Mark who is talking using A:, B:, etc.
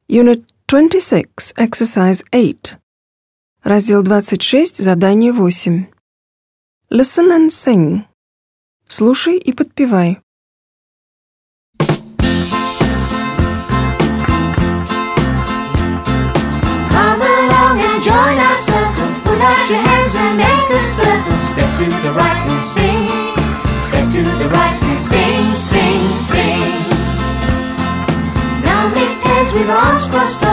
A: Unit 26, Exercise 8. Раздел 26, задание 8. Listen and sing. Слушай и подпевай.
B: Come along and join our circle. Put out your hands and make a circle. Step to the right and sing. Step to the right and sing, sing, sing. Now make pairs with arms crossed